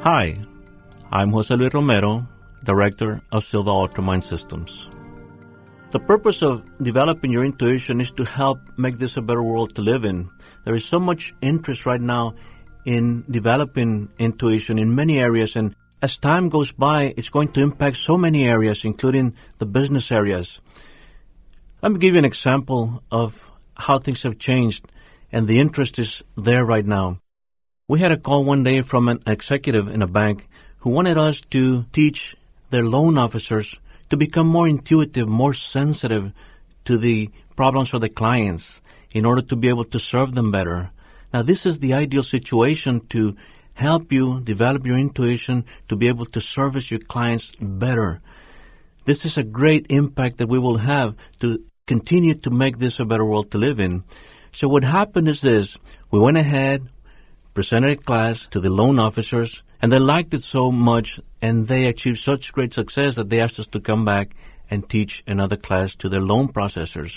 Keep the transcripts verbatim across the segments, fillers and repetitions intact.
Hi, I'm Jose Luis Romero, Director of Silva Ultramind Systems. The purpose of developing your intuition is to help make this a better world to live in. There is so much interest right now in developing intuition in many areas, and as time goes by, it's going to impact so many areas, including the business areas. Let me give you an example of how things have changed, and the interest is there right now. We had a call one day from an executive in a bank who wanted us to teach their loan officers to become more intuitive, more sensitive to the problems of the clients in order to be able to serve them better. Now, this is the ideal situation to help you develop your intuition to be able to service your clients better. This is a great impact that we will have to continue to make this a better world to live in. So what happened is this. We went ahead, presented a class to the loan officers, and they liked it so much, and they achieved such great success that they asked us to come back and teach another class to their loan processors.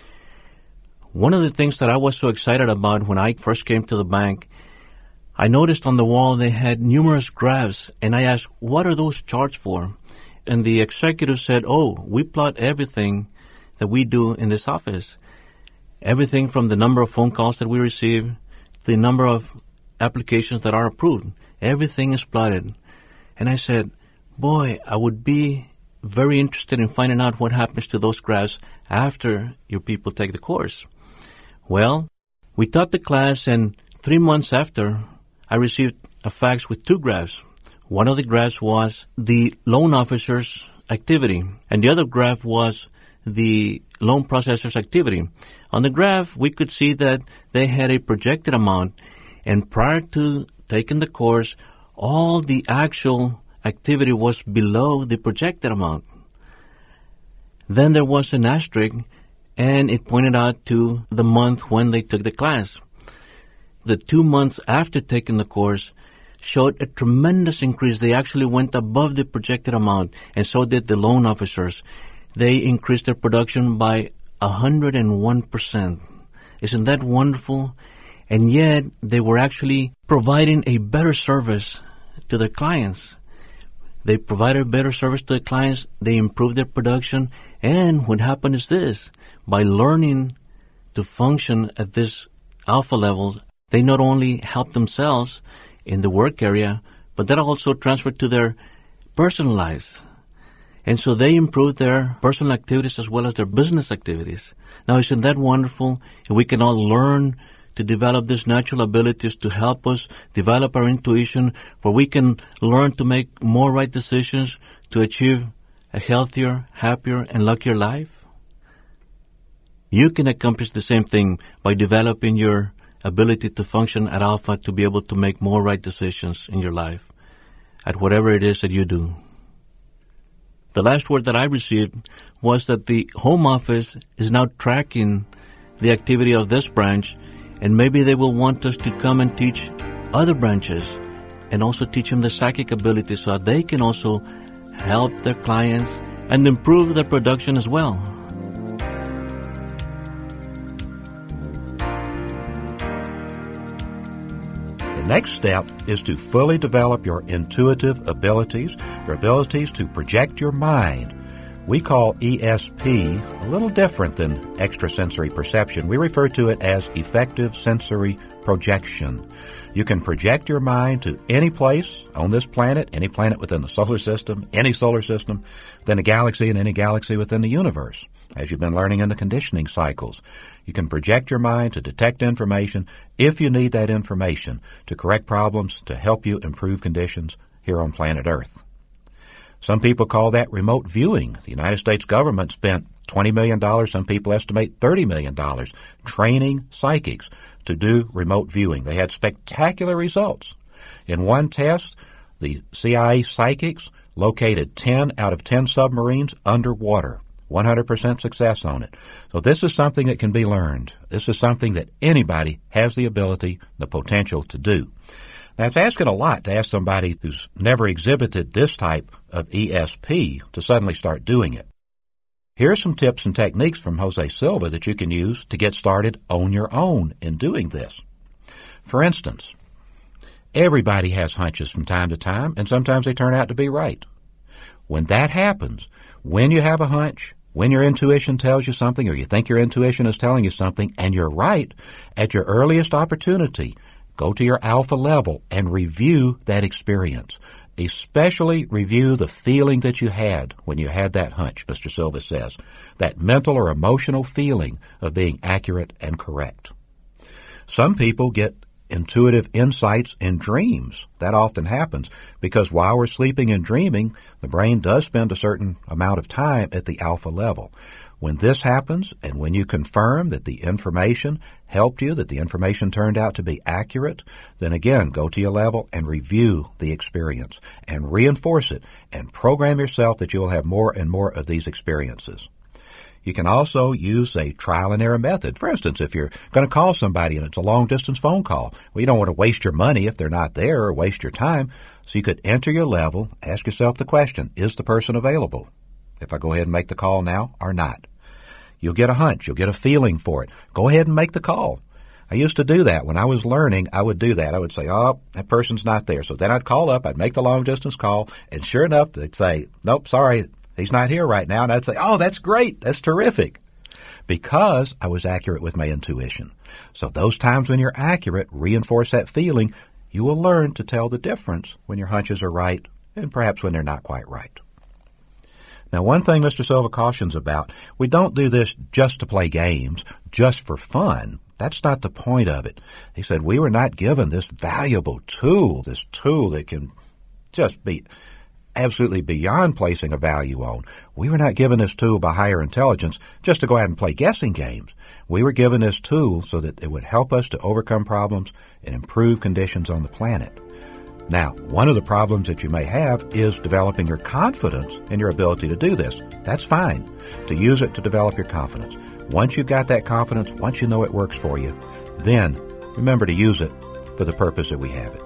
One of the things that I was so excited about when I first came to the bank, I noticed on the wall they had numerous graphs, and I asked, what are those charts for? And the executive said, oh, we plot everything that we do in this office. Everything from the number of phone calls that we receive, the number of applications that are approved. Everything is plotted. And I said, boy, I would be very interested in finding out what happens to those graphs after your people take the course. Well, we taught the class, and three months after, I received a fax with two graphs. One of the graphs was the loan officer's activity, and the other graph was the loan processor's activity. On the graph, we could see that they had a projected amount, and prior to taking the course, all the actual activity was below the projected amount. Then there was an asterisk, and it pointed out to the month when they took the class. The two months after taking the course showed a tremendous increase. They actually went above the projected amount, and so did the loan officers. They increased their production by one hundred one percent. Isn't that wonderful? And yet, they were actually providing a better service to their clients. They provided better service to the clients, they improved their production, and what happened is this. By learning to function at this alpha level, they not only helped themselves in the work area, but that also transferred to their personal lives. And so they improved their personal activities as well as their business activities. Now, isn't that wonderful? We can all learn to develop these natural abilities to help us develop our intuition, where we can learn to make more right decisions to achieve a healthier, happier, and luckier life. You can accomplish the same thing by developing your ability to function at alpha to be able to make more right decisions in your life at whatever it is that you do. The last word that I received was that the home office is now tracking the activity of this branch, and maybe they will want us to come and teach other branches and also teach them the psychic ability so that they can also help their clients and improve their production as well. The next step is to fully develop your intuitive abilities, your abilities to project your mind. We call E S P a little different than extrasensory perception. We refer to it as effective sensory projection. You can project your mind to any place on this planet, any planet within the solar system, any solar system, within a galaxy, and any galaxy within the universe, as you've been learning in the conditioning cycles. You can project your mind to detect information if you need that information to correct problems, to help you improve conditions here on planet Earth. Some people call that remote viewing. The United States government spent twenty million dollars, some people estimate thirty million dollars, training psychics to do remote viewing. They had spectacular results. In one test, the C I A psychics located ten out of ten submarines underwater. one hundred percent success on it. So this is something that can be learned. This is something that anybody has the ability, the potential to do. Now, it's asking a lot to ask somebody who's never exhibited this type of E S P to suddenly start doing it. Here are some tips and techniques from Jose Silva that you can use to get started on your own in doing this. For instance, Everybody has hunches from time to time, and sometimes they turn out to be right. When that happens, when you have a hunch, when your intuition tells you something, or you think your intuition is telling you something, and you're right, at your earliest opportunity, go to your alpha level and review that experience. Especially review the feeling that you had when you had that hunch, Mister Silva says, that mental or emotional feeling of being accurate and correct. Some people get intuitive insights in dreams. That often happens because while we're sleeping and dreaming, the brain does spend a certain amount of time at the alpha level. When this happens, and when you confirm that the information helped you, that the information turned out to be accurate, then again, go to your level and review the experience and reinforce it and program yourself that you will have more and more of these experiences. You can also use a trial and error method. For instance, if you're going to call somebody and it's a long-distance phone call, well, you don't want to waste your money if they're not there or waste your time. So you could enter your level, ask yourself the question, is the person available? If I go ahead and make the call now or not? You'll get a hunch. You'll get a feeling for it. Go ahead and make the call. I used to do that. When I was learning, I would do that. I would say, oh, that person's not there. So then I'd call up. I'd make the long-distance call. And sure enough, they'd say, nope, sorry, he's not here right now. And I'd say, oh, that's great. That's terrific. Because I was accurate with my intuition. So those times when you're accurate, reinforce that feeling. You will learn to tell the difference when your hunches are right and perhaps when they're not quite right. Now, one thing Mister Silva cautions about, we don't do this just to play games, just for fun. That's not the point of it. He said we were not given this valuable tool, this tool that can just be absolutely beyond placing a value on. We were not given this tool by higher intelligence just to go out and play guessing games. We were given this tool so that it would help us to overcome problems and improve conditions on the planet. Now, one of the problems that you may have is developing your confidence in your ability to do this. That's fine, to use it to develop your confidence. Once you've got that confidence, once you know it works for you, then remember to use it for the purpose that we have it.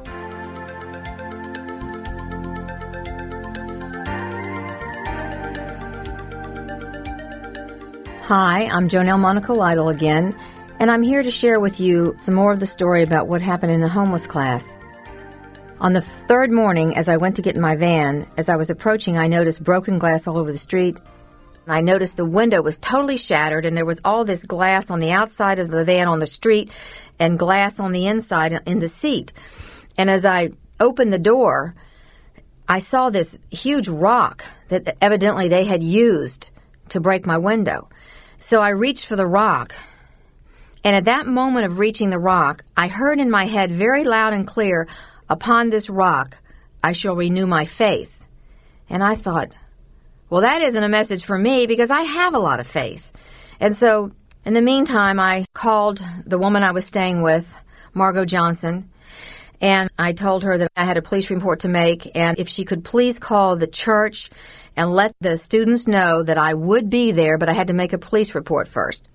Hi, I'm Jonelle Monaco Lytle again, and I'm here to share with you some more of the story about what happened in the homeless class. On the third morning, as I went to get in my van, as I was approaching, I noticed broken glass all over the street. I noticed the window was totally shattered, and there was all this glass on the outside of the van on the street and glass on the inside in the seat. And as I opened the door, I saw this huge rock that evidently they had used to break my window. So I reached for the rock. And at that moment of reaching the rock, I heard in my head very loud and clear, "Upon this rock, I shall renew my faith." And I thought, well, that isn't a message for me because I have a lot of faith. And so in the meantime, I called the woman I was staying with, Margot Johnson, and I told her that I had a police report to make and if she could please call the church and let the students know that I would be there, but I had to make a police report first.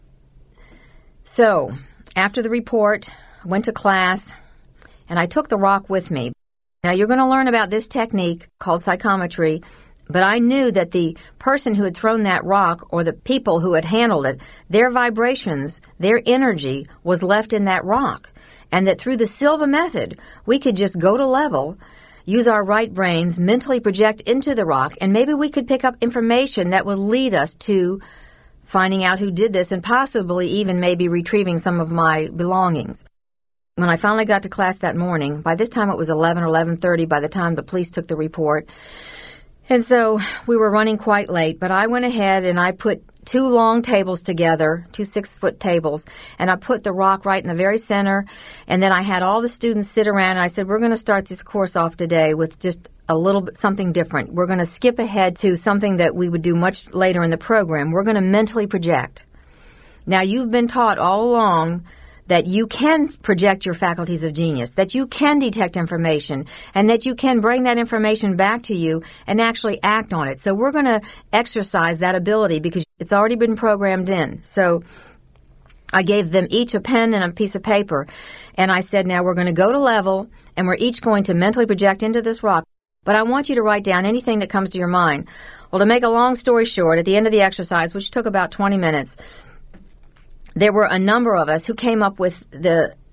So after the report, I went to class, and I took the rock with me. Now, you're going to learn about this technique called psychometry, but I knew that the person who had thrown that rock or the people who had handled it, their vibrations, their energy was left in that rock, and that through the Silva method, we could just go to level, use our right brains, mentally project into the rock, and maybe we could pick up information that would lead us to finding out who did this and possibly even maybe retrieving some of my belongings. When I finally got to class that morning, by this time it was eleven or eleven thirty by the time the police took the report. And so we were running quite late, but I went ahead and I put two long tables together, two six-foot tables, and I put the rock right in the very center. And then I had all the students sit around, and I said, we're going to start this course off today with just a little bit something different. We're going to skip ahead to something that we would do much later in the program. We're going to mentally project. Now, you've been taught all along that you can project your faculties of genius, that you can detect information, and that you can bring that information back to you and actually act on it. So we're going to exercise that ability because it's already been programmed in. So I gave them each a pen and a piece of paper, and I said, now we're going to go to level, and we're each going to mentally project into this rock. But I want you to write down anything that comes to your mind. Well, to make a long story short, at the end of the exercise, which took about twenty minutes, there were a number of us who came up with the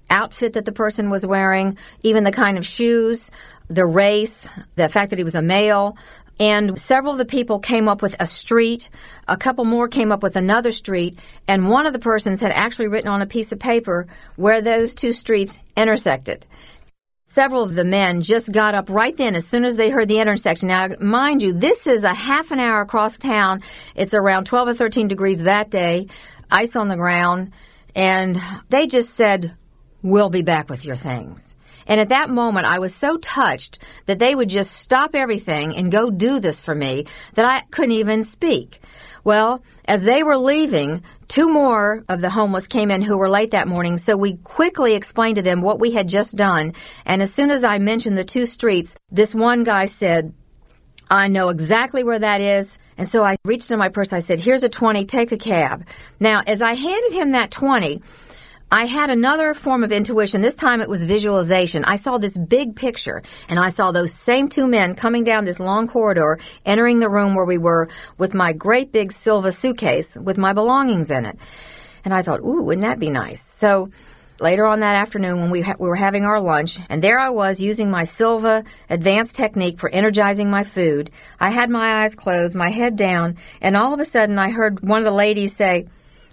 outfit that the person was wearing, even the kind of shoes, the race, the fact that he was a male. And several of the people came up with a street. A couple more came up with another street. And one of the persons had actually written on a piece of paper where those two streets intersected. Several of the men just got up right then as soon as they heard the intersection. Now, mind you, this is a half an hour across town. It's around twelve or thirteen degrees that day, ice on the ground. And they just said, "We'll be back with your things." And at that moment, I was so touched that they would just stop everything and go do this for me that I couldn't even speak. Well, as they were leaving, two more of the homeless came in who were late that morning, so we quickly explained to them what we had just done. And as soon as I mentioned the two streets, this one guy said, "I know exactly where that is." And so I reached in my purse. I said, "Here's a twenty, take a cab." Now, as I handed him that twenty, I had another form of intuition. This time it was visualization. I saw this big picture, and I saw those same two men coming down this long corridor, entering the room where we were with my great big silver suitcase with my belongings in it. And I thought, ooh, wouldn't that be nice? So later on that afternoon when we, ha- we were having our lunch, and there I was using my Silva advanced technique for energizing my food. I had my eyes closed, my head down, and all of a sudden I heard one of the ladies say,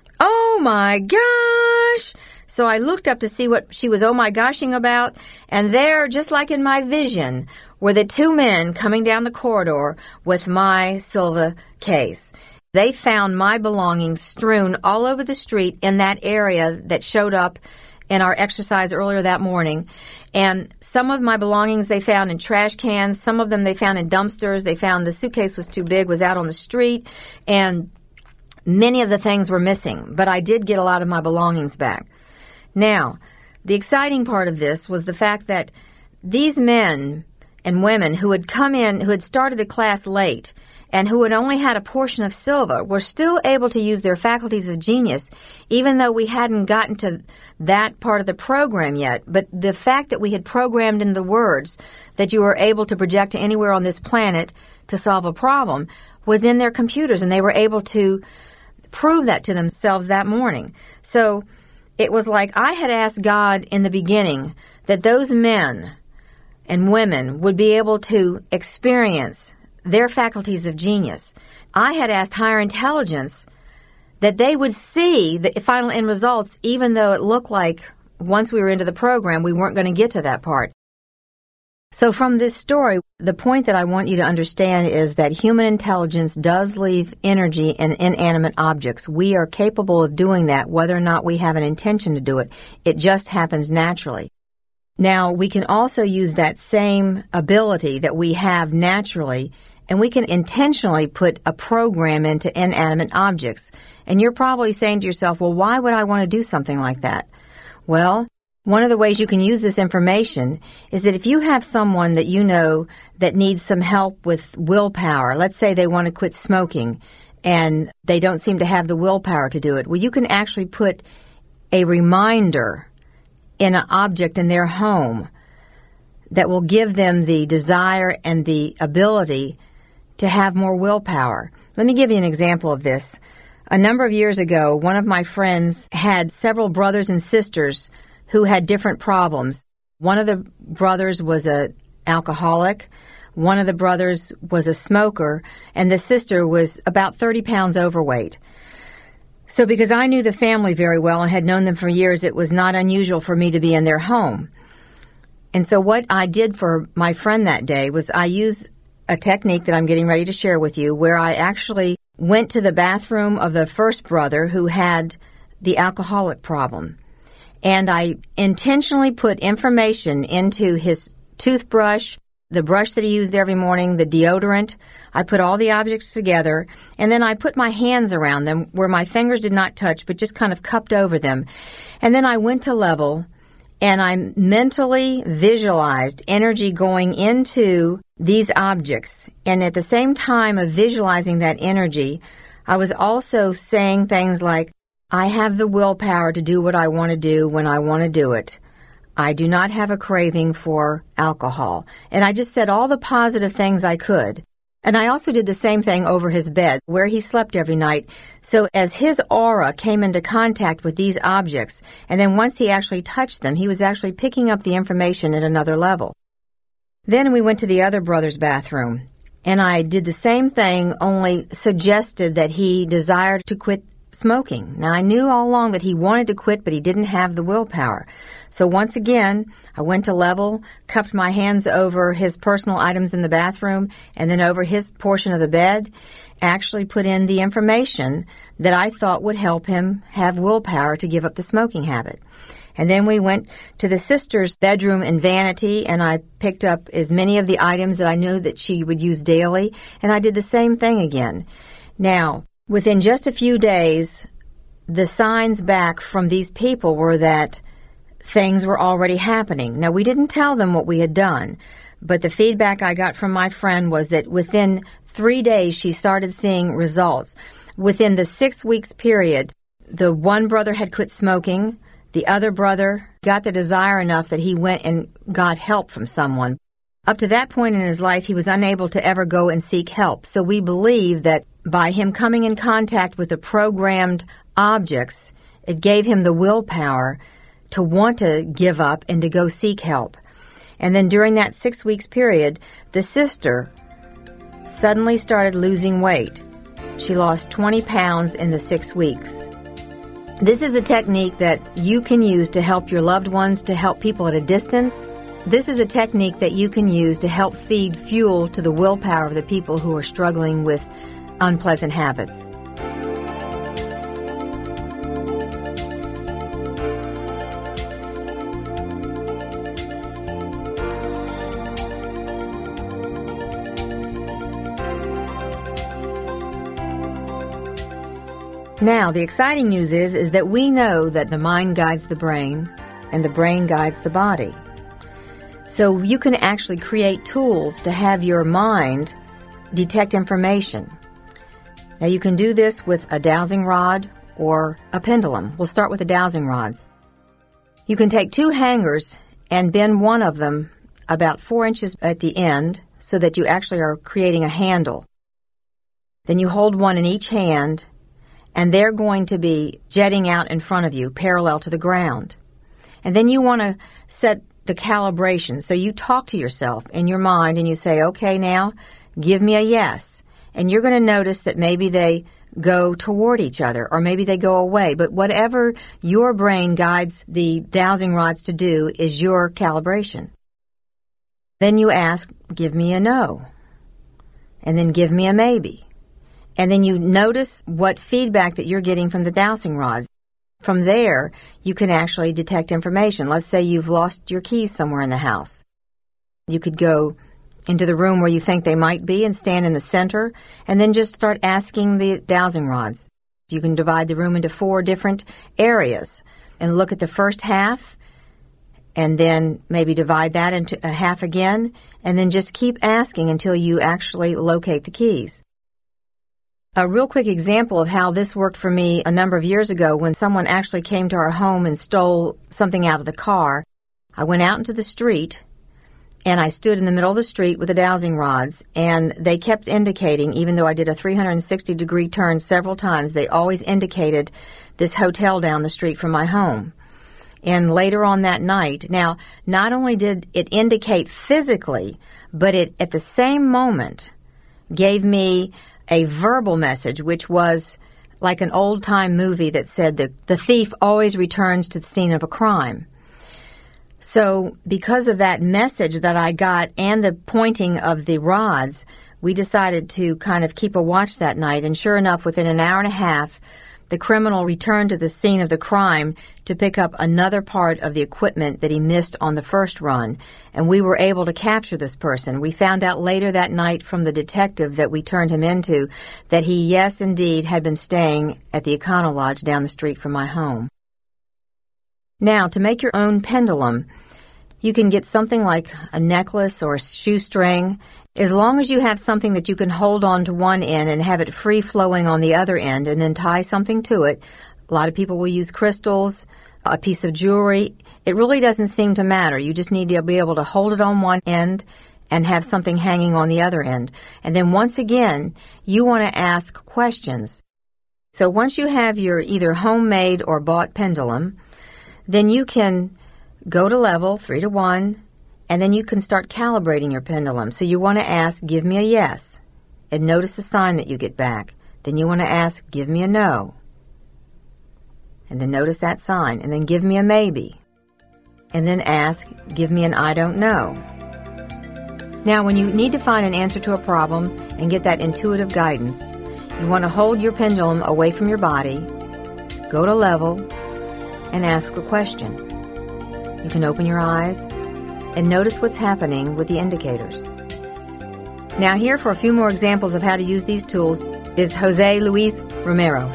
"Oh my gosh!" So I looked up to see what she was oh my goshing about, and there, just like in my vision, were the two men coming down the corridor with my Silva case. They found my belongings strewn all over the street in that area that showed up in our exercise earlier that morning. And some of my belongings they found in trash cans, some of them they found in dumpsters. They found the suitcase was too big, was out on the street, and many of the things were missing, but I did get a lot of my belongings back. Now, the exciting part of this was the fact that these men and women who had come in, who had started the class late, and who had only had a portion of Silva, were still able to use their faculties of genius, even though we hadn't gotten to that part of the program yet. But the fact that we had programmed in the words that you were able to project to anywhere on this planet to solve a problem was in their computers, and they were able to prove that to themselves that morning. So it was like I had asked God in the beginning that those men and women would be able to experience their faculties of genius. I had asked higher intelligence that they would see the final end results, even though it looked like once we were into the program, we weren't going to get to that part. So from this story, the point that I want you to understand is that human intelligence does leave energy in inanimate objects. We are capable of doing that whether or not we have an intention to do it. It just happens naturally. Now, we can also use that same ability that we have naturally, and we can intentionally put a program into inanimate objects. And you're probably saying to yourself, well, why would I want to do something like that? Well, one of the ways you can use this information is that if you have someone that you know that needs some help with willpower, let's say they want to quit smoking and they don't seem to have the willpower to do it, well, you can actually put a reminder in an object in their home that will give them the desire and the ability to have more willpower. Let me give you an example of this. A number of years ago, one of my friends had several brothers and sisters who had different problems. One of the brothers was an alcoholic, one of the brothers was a smoker, and the sister was about thirty pounds overweight. So because I knew the family very well and had known them for years, it was not unusual for me to be in their home. And so what I did for my friend that day was I used a technique that I'm getting ready to share with you, where I actually went to the bathroom of the first brother who had the alcoholic problem. And I intentionally put information into his toothbrush, the brush that he used every morning, the deodorant. I put all the objects together, and then I put my hands around them where my fingers did not touch, but just kind of cupped over them. And then I went to level, and I mentally visualized energy going into these objects. And at the same time of visualizing that energy, I was also saying things like, I have the willpower to do what I want to do when I want to do it. I do not have a craving for alcohol. And I just said all the positive things I could. And I also did the same thing over his bed, where he slept every night. So as his aura came into contact with these objects, and then once he actually touched them, he was actually picking up the information at another level. Then we went to the other brother's bathroom, and I did the same thing, only suggested that he desired to quit smoking. Now, I knew all along that he wanted to quit, but he didn't have the willpower. So once again, I went to level, cupped my hands over his personal items in the bathroom, and then over his portion of the bed, actually put in the information that I thought would help him have willpower to give up the smoking habit. And then we went to the sister's bedroom and vanity, and I picked up as many of the items that I knew that she would use daily, and I did the same thing again. Now, within just a few days, the signs back from these people were that things were already happening. Now, we didn't tell them what we had done, but the feedback I got from my friend was that within three days she started seeing results. Within the six weeks period, the one brother had quit smoking. The other brother got the desire enough that he went and got help from someone. Up to that point in his life, he was unable to ever go and seek help. So we believe that by him coming in contact with the programmed objects, it gave him the willpower to want to give up and to go seek help. And then during that six weeks period, the sister suddenly started losing weight. She lost twenty pounds in the six weeks. This is a technique that you can use to help your loved ones, to help people at a distance. This is a technique that you can use to help feed fuel to the willpower of the people who are struggling with unpleasant habits. Now, the exciting news is, is that we know that the mind guides the brain and the brain guides the body. So you can actually create tools to have your mind detect information. Now, you can do this with a dowsing rod or a pendulum. We'll start with the dowsing rods. You can take two hangers and bend one of them about four inches at the end so that you actually are creating a handle. Then you hold one in each hand, and they're going to be jetting out in front of you, parallel to the ground. And then you want to set the calibration. So you talk to yourself in your mind and you say, okay, now give me a yes. And you're going to notice that maybe they go toward each other or maybe they go away. But whatever your brain guides the dowsing rods to do is your calibration. Then you ask, give me a no. And then give me a maybe. And then you notice what feedback that you're getting from the dowsing rods. From there, you can actually detect information. Let's say you've lost your keys somewhere in the house. You could go into the room where you think they might be and stand in the center, and then just start asking the dowsing rods. You can divide the room into four different areas and look at the first half, and then maybe divide that into a half again, and then just keep asking until you actually locate the keys. A real quick example of how this worked for me a number of years ago when someone actually came to our home and stole something out of the car. I went out into the street and I stood in the middle of the street with the dowsing rods, and they kept indicating, even though I did a three hundred sixty degree turn several times, they always indicated this hotel down the street from my home. And later on that night, now, not only did it indicate physically, but it at the same moment gave me a verbal message, which was like an old-time movie that said that the thief always returns to the scene of a crime. So because of that message that I got and the pointing of the rods, we decided to kind of keep a watch that night. And sure enough, within an hour and a half, the criminal returned to the scene of the crime to pick up another part of the equipment that he missed on the first run, and we were able to capture this person. We found out later that night from the detective that we turned him into that he, yes, indeed, had been staying at the Econo Lodge down the street from my home. Now, to make your own pendulum, you can get something like a necklace or a shoestring. As long as you have something that you can hold on to one end and have it free-flowing on the other end and then tie something to it. A lot of people will use crystals, a piece of jewelry. It really doesn't seem to matter. You just need to be able to hold it on one end and have something hanging on the other end. And then once again, you want to ask questions. So once you have your either homemade or bought pendulum, then you can go to level, three to one, and then you can start calibrating your pendulum. So you want to ask, give me a yes, and notice the sign that you get back. Then you want to ask, give me a no, and then notice that sign, and then give me a maybe, and then ask, give me an I don't know. Now, when you need to find an answer to a problem and get that intuitive guidance, you want to hold your pendulum away from your body, go to level, and ask a question. You can open your eyes and notice what's happening with the indicators. Now, here for a few more examples of how to use these tools is Jose Luis Romero.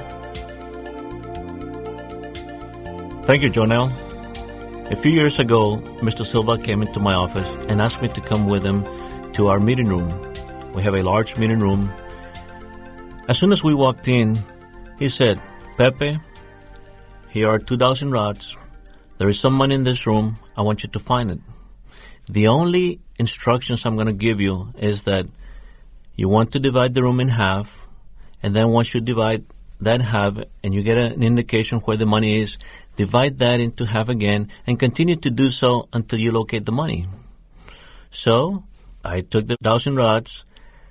Thank you, Jonelle. A few years ago, Mister Silva came into my office and asked me to come with him to our meeting room. We have a large meeting room. As soon as we walked in, he said, Pepe, here are two thousand rods. There is some money in this room. I want you to find it. The only instructions I'm going to give you is that you want to divide the room in half, and then once you divide that half and you get an indication where the money is, divide that into half again and continue to do so until you locate the money. So I took the thousand rods,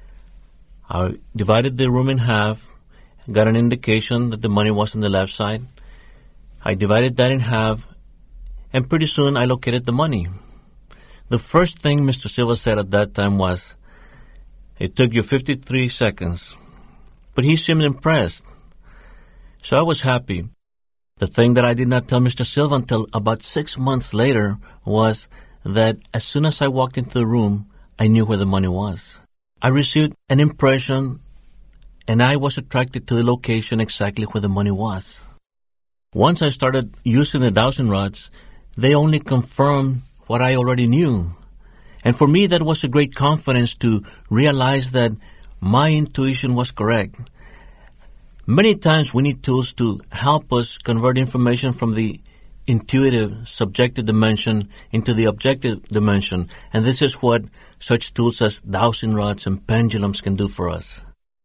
I divided the room in half, got an indication that the money was on the left side. I divided that in half, and pretty soon I located the money. The first thing Mister Silva said at that time was, it took you fifty-three seconds. But he seemed impressed. So I was happy. The thing that I did not tell Mister Silva until about six months later was that as soon as I walked into the room, I knew where the money was. I received an impression, and I was attracted to the location exactly where the money was. Once I started using the dowsing rods, they only confirmed what I already knew. And for me, that was a great confidence to realize that my intuition was correct. Many times we need tools to help us convert information from the intuitive, subjective dimension into the objective dimension. And this is what such tools as dowsing rods and pendulums can do for us.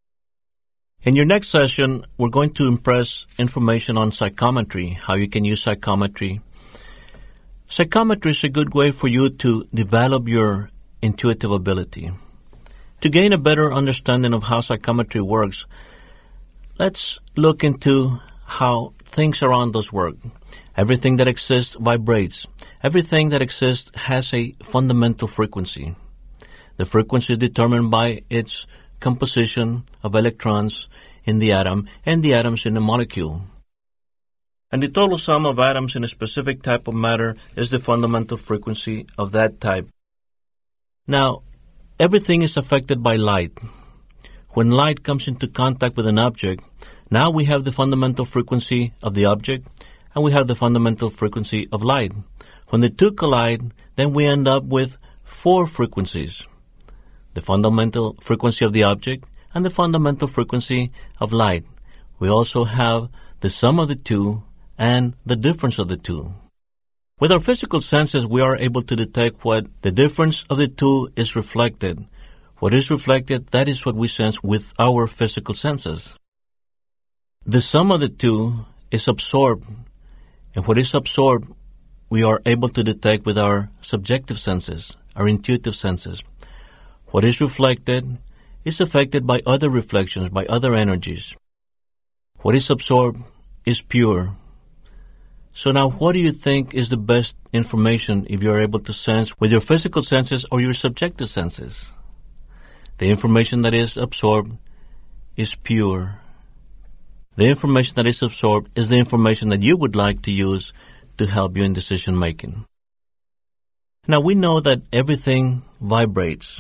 In your next session, we're going to impress information on psychometry, how you can use psychometry. Psychometry is a good way for you to develop your intuitive ability. To gain a better understanding of how psychometry works, let's look into how things around us work. Everything that exists vibrates. Everything that exists has a fundamental frequency. The frequency is determined by its composition of electrons in the atom and the atoms in the molecule. And the total sum of atoms in a specific type of matter is the fundamental frequency of that type. Now, everything is affected by light. When light comes into contact with an object, now we have the fundamental frequency of the object, and we have the fundamental frequency of light. When the two collide, then we end up with four frequencies: the fundamental frequency of the object and the fundamental frequency of light. We also have the sum of the two and the difference of the two. With our physical senses, we are able to detect what the difference of the two is reflected. What is reflected, that is what we sense with our physical senses. The sum of the two is absorbed, and what is absorbed, we are able to detect with our subjective senses, our intuitive senses. What is reflected is affected by other reflections, by other energies. What is absorbed is pure. So now, what do you think is the best information if you're able to sense with your physical senses or your subjective senses? The information that is absorbed is pure. The information that is absorbed is the information that you would like to use to help you in decision making. Now, we know that everything vibrates,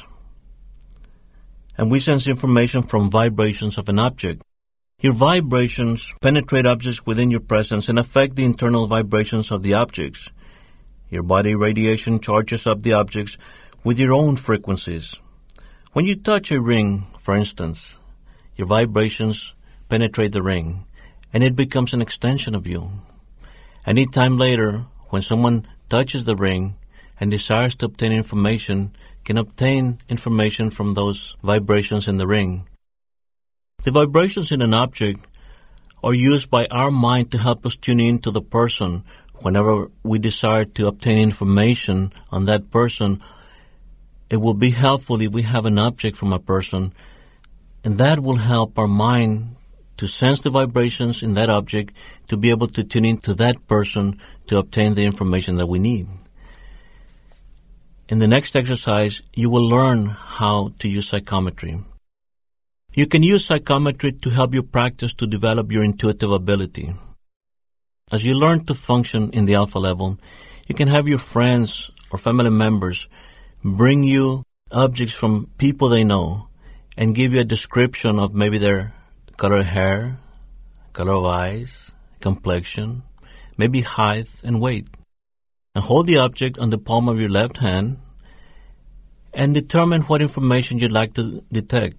and we sense information from vibrations of an object. Your vibrations penetrate objects within your presence and affect the internal vibrations of the objects. Your body radiation charges up the objects with your own frequencies. When you touch a ring, for instance, your vibrations penetrate the ring, and it becomes an extension of you. Any time later, when someone touches the ring and desires to obtain information, can obtain information from those vibrations in the ring. The vibrations in an object are used by our mind to help us tune in to the person. Whenever we desire to obtain information on that person, it will be helpful if we have an object from a person, and that will help our mind to sense the vibrations in that object, to be able to tune in to that person to obtain the information that we need. In the next exercise, you will learn how to use psychometry. You can use psychometry to help you practice to develop your intuitive ability. As you learn to function in the alpha level, you can have your friends or family members bring you objects from people they know and give you a description of maybe their color of hair, color of eyes, complexion, maybe height and weight. And hold the object on the palm of your left hand and determine what information you'd like to detect.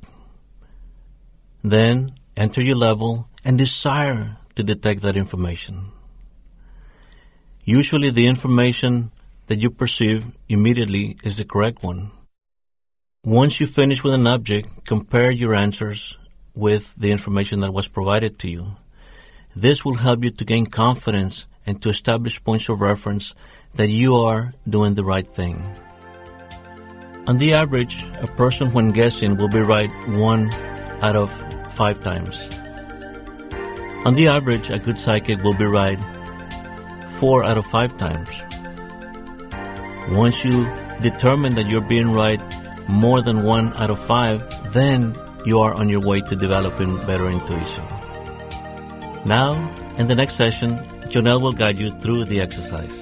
Then enter your level and desire to detect that information. Usually the information that you perceive immediately is the correct one. Once you finish with an object, compare your answers with the information that was provided to you. This will help you to gain confidence and to establish points of reference that you are doing the right thing. On the average, a person when guessing will be right one out of five times. On the average, a good psychic will be right four out of five times. Once you determine that you're being right more than one out of five, then you are on your way to developing better intuition. Now, in the next session, Jonelle will guide you through the exercise.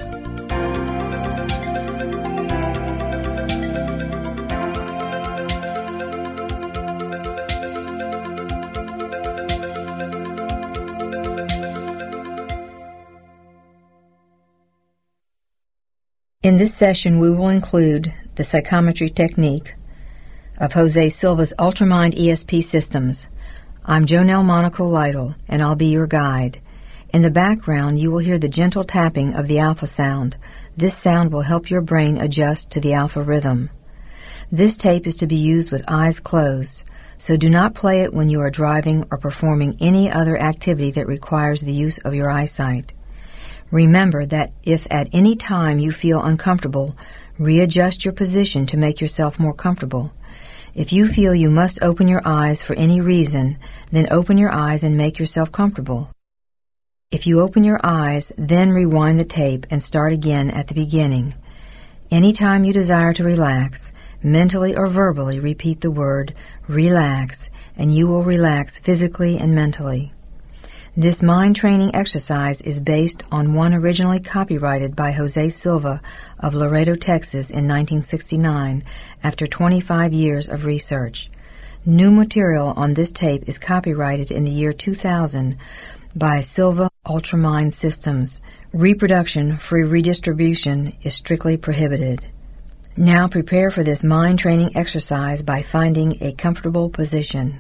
In this session, we will include the psychometry technique of Jose Silva's Ultramind E S P systems. I'm Jonelle Monaco Lytle, and I'll be your guide. In the background, you will hear the gentle tapping of the alpha sound. This sound will help your brain adjust to the alpha rhythm. This tape is to be used with eyes closed, so do not play it when you are driving or performing any other activity that requires the use of your eyesight. Remember that if at any time you feel uncomfortable, readjust your position to make yourself more comfortable. If you feel you must open your eyes for any reason, then open your eyes and make yourself comfortable. If you open your eyes, then rewind the tape and start again at the beginning. Anytime you desire to relax, mentally or verbally repeat the word relax, and you will relax physically and mentally. This mind training exercise is based on one originally copyrighted by Jose Silva of Laredo, Texas in nineteen sixty-nine after twenty-five years of research. New material on this tape is copyrighted in the year two thousand by Silva Ultramind Systems. Reproduction for redistribution is strictly prohibited. Now prepare for this mind training exercise by finding a comfortable position.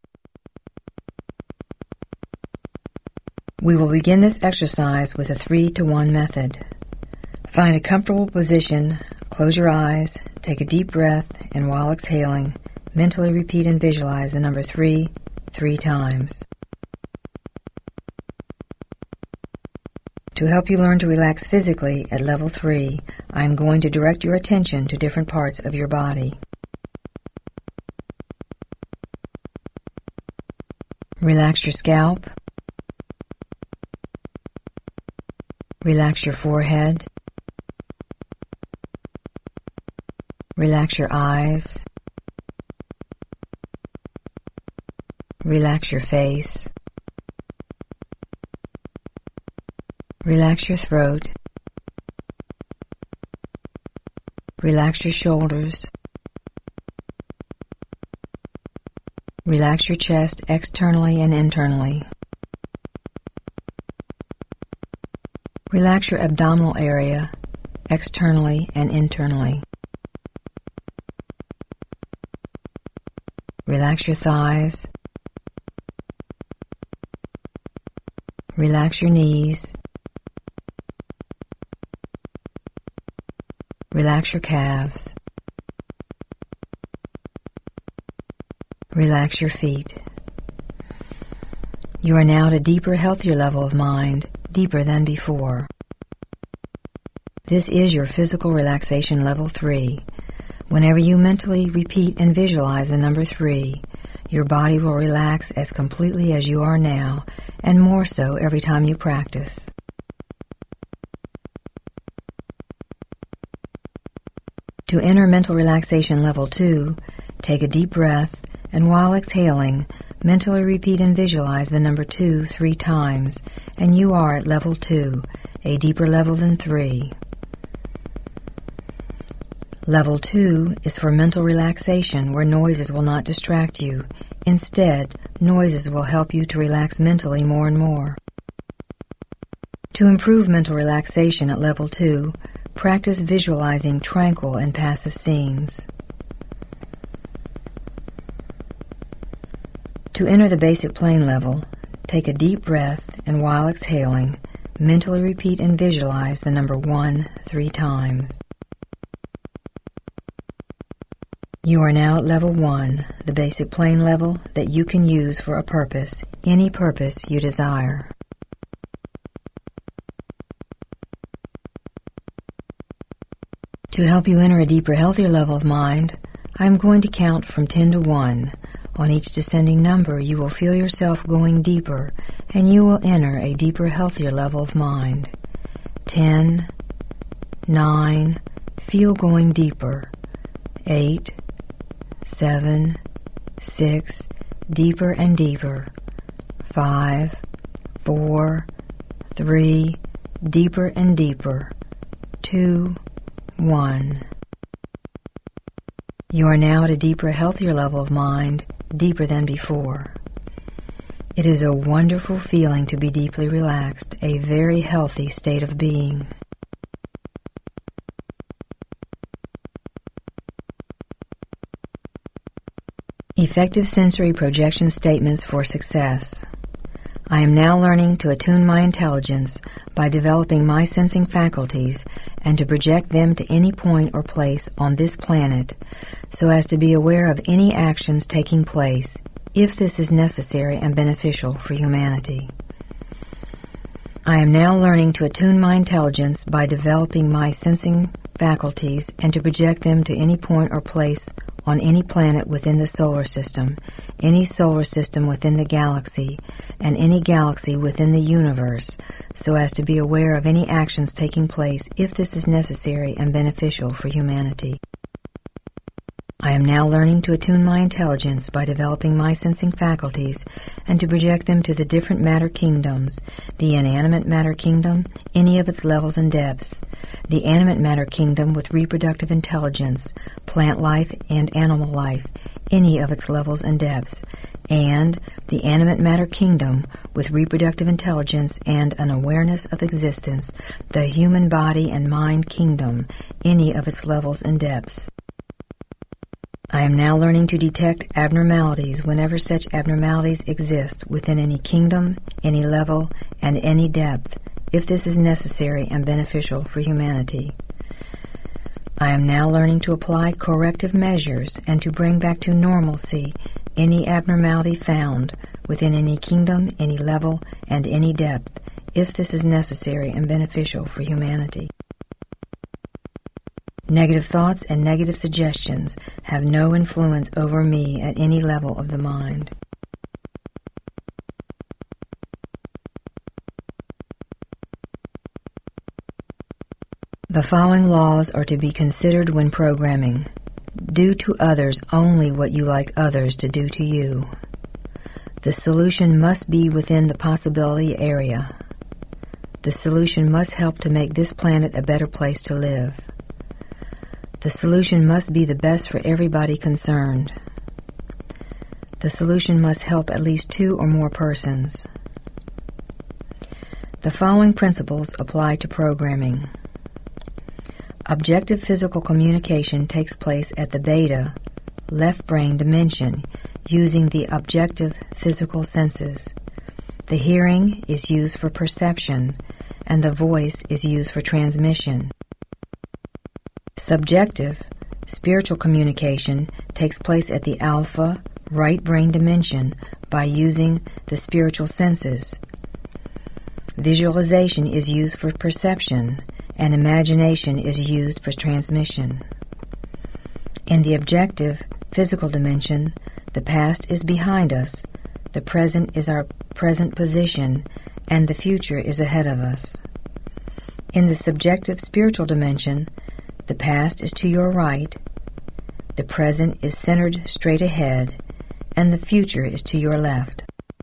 We will begin this exercise with a three to one method. Find a comfortable position, close your eyes, take a deep breath, and while exhaling, mentally repeat and visualize the number three three times. To help you learn to relax physically at level three, I am going to direct your attention to different parts of your body. Relax your scalp. Relax your forehead. Relax your eyes. Relax your face. Relax your throat. Relax your shoulders. Relax your chest externally and internally. Relax your abdominal area, externally and internally. Relax your thighs. Relax your knees. Relax your calves. Relax your feet. You are now at a deeper, healthier level of mind, deeper than before. This is your physical relaxation level three. Whenever you mentally repeat and visualize the number three, your body will relax as completely as you are now, and more so every time you practice. To enter mental relaxation level two, take a deep breath, and while exhaling, mentally repeat and visualize the number two three times, and you are at level two, a deeper level than three. Level two is for mental relaxation, where noises will not distract you. Instead, noises will help you to relax mentally more and more. To improve mental relaxation at level two, practice visualizing tranquil and passive scenes. To enter the basic plane level, take a deep breath, and while exhaling, mentally repeat and visualize the number one three times. You are now at level one, the basic plane level that you can use for a purpose, any purpose you desire. To help you enter a deeper, healthier level of mind, I am going to count from ten to one. On each descending number, you will feel yourself going deeper, and you will enter a deeper, healthier level of mind. Ten, nine, feel going deeper. Eight, seven, six, deeper and deeper. Five, four, three, deeper and deeper. Two, one. You are now at a deeper, healthier level of mind, deeper than before. It is a wonderful feeling to be deeply relaxed, a very healthy state of being. Effective sensory projection statements for success. I am now learning to attune my intelligence by developing my sensing faculties and to project them to any point or place on this planet so as to be aware of any actions taking place, if this is necessary and beneficial for humanity. I am now learning to attune my intelligence by developing my sensing faculties and to project them to any point or place on any planet within the solar system, any solar system within the galaxy, and any galaxy within the universe, so as to be aware of any actions taking place if this is necessary and beneficial for humanity. I am now learning to attune my intelligence by developing my sensing faculties and to project them to the different matter kingdoms, the inanimate matter kingdom, any of its levels and depths, the animate matter kingdom with reproductive intelligence, plant life and animal life, any of its levels and depths, and the animate matter kingdom with reproductive intelligence and an awareness of existence, the human body and mind kingdom, any of its levels and depths. I am now learning to detect abnormalities whenever such abnormalities exist within any kingdom, any level, and any depth, if this is necessary and beneficial for humanity. I am now learning to apply corrective measures and to bring back to normalcy any abnormality found within any kingdom, any level, and any depth, if this is necessary and beneficial for humanity. Negative thoughts and negative suggestions have no influence over me at any level of the mind. The following laws are to be considered when programming. Do to others only what you like others to do to you. The solution must be within the possibility area. The solution must help to make this planet a better place to live. The solution must be the best for everybody concerned. The solution must help at least two or more persons. The following principles apply to programming. Objective physical communication takes place at the beta, left brain dimension, using the objective physical senses. The hearing is used for perception, and the voice is used for transmission. Subjective, spiritual communication takes place at the alpha, right brain dimension by using the spiritual senses. Visualization is used for perception, and imagination is used for transmission. In the objective, physical dimension, the past is behind us, the present is our present position, and the future is ahead of us. In the subjective, spiritual dimension, the past is to your right, the present is centered straight ahead, and the future is to your left.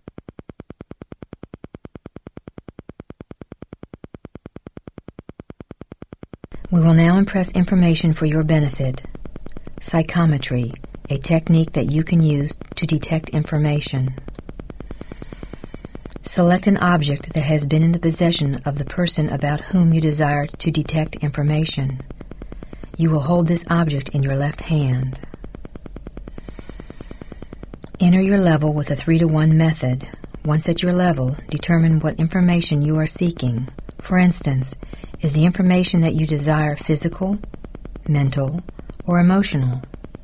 We will now impress information for your benefit. Psychometry, a technique that you can use to detect information. Select an object that has been in the possession of the person about whom you desire to detect information. You will hold this object in your left hand. Enter your level with a three to one method. Once at your level, determine what information you are seeking. For instance, is the information that you desire physical, mental, or emotional?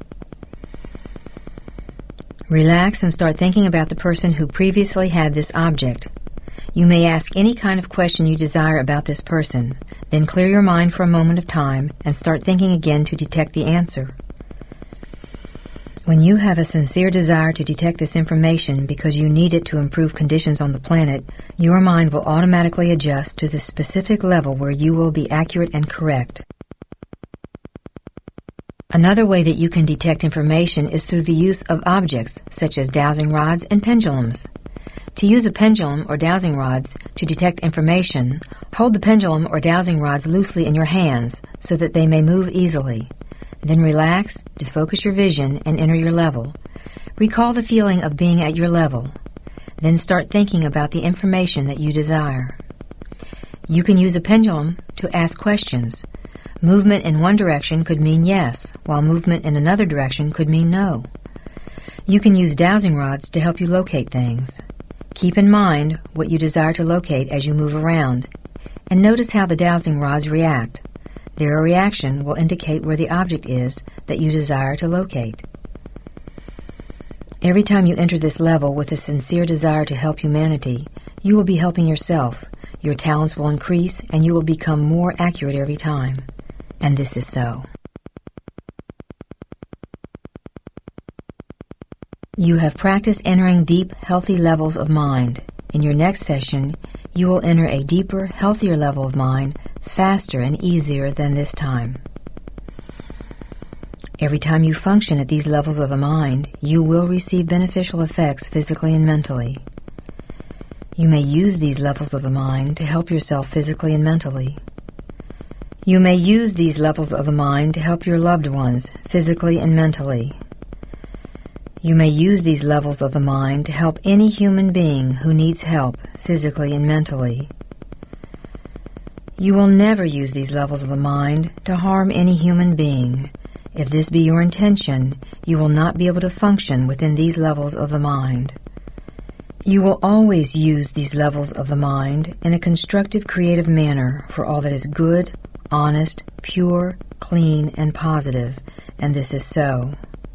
Relax and start thinking about the person who previously had this object. You may ask any kind of question you desire about this person, then clear your mind for a moment of time and start thinking again to detect the answer. When you have a sincere desire to detect this information because you need it to improve conditions on the planet, your mind will automatically adjust to the specific level where you will be accurate and correct. Another way that you can detect information is through the use of objects such as dowsing rods and pendulums. To use a pendulum or dowsing rods to detect information, hold the pendulum or dowsing rods loosely in your hands so that they may move easily. Then relax, defocus your vision, and enter your level. Recall the feeling of being at your level. Then start thinking about the information that you desire. You can use a pendulum to ask questions. Movement in one direction could mean yes, while movement in another direction could mean no. You can use dowsing rods to help you locate things. Keep in mind what you desire to locate as you move around, and notice how the dowsing rods react. Their reaction will indicate where the object is that you desire to locate. Every time you enter this level with a sincere desire to help humanity, you will be helping yourself. Your talents will increase, and you will become more accurate every time. And this is so. You have practiced entering deep, healthy levels of mind. In your next session, you will enter a deeper, healthier level of mind faster and easier than this time. Every time you function at these levels of the mind, you will receive beneficial effects physically and mentally. You may use these levels of the mind to help yourself physically and mentally. You may use these levels of the mind to help your loved ones physically and mentally. You may use these levels of the mind to help any human being who needs help physically and mentally. You will never use these levels of the mind to harm any human being. If this be your intention, you will not be able to function within these levels of the mind. You will always use these levels of the mind in a constructive, creative manner for all that is good, honest, pure, clean, and positive, and this is so.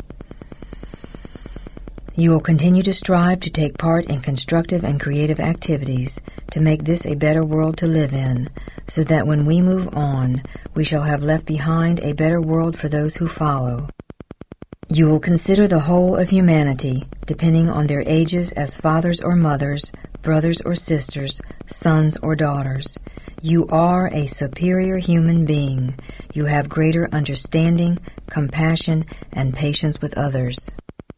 You will continue to strive to take part in constructive and creative activities to make this a better world to live in, so that when we move on, we shall have left behind a better world for those who follow. You will consider the whole of humanity, depending on their ages as fathers or mothers, brothers or sisters, sons or daughters. You are a superior human being. You have greater understanding, compassion, and patience with others.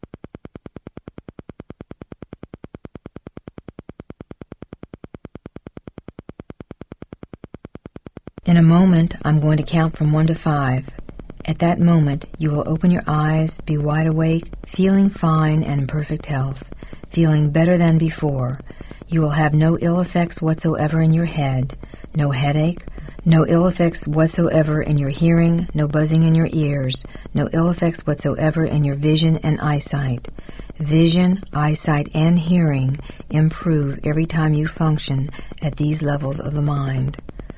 In a moment, I'm going to count from one to five. At that moment, you will open your eyes, be wide awake, feeling fine and in perfect health, feeling better than before. You will have no ill effects whatsoever in your head, no headache, no ill effects whatsoever in your hearing, no buzzing in your ears, no ill effects whatsoever in your vision and eyesight. Vision, eyesight, and hearing improve every time you function at these levels of the mind.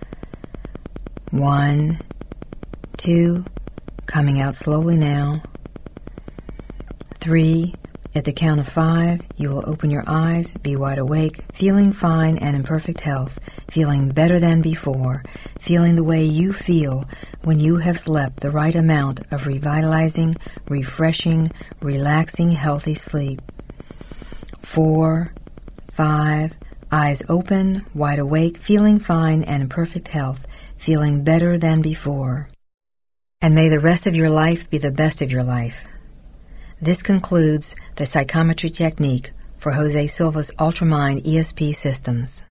One, two, coming out slowly now. Three, At the count of five, you will open your eyes, be wide awake, feeling fine and in perfect health, feeling better than before, feeling the way you feel when you have slept the right amount of revitalizing, refreshing, relaxing, healthy sleep. Four, five, eyes open, wide awake, feeling fine and in perfect health, feeling better than before. And may the rest of your life be the best of your life. This concludes the psychometry technique for Jose Silva's Ultramind E S P systems.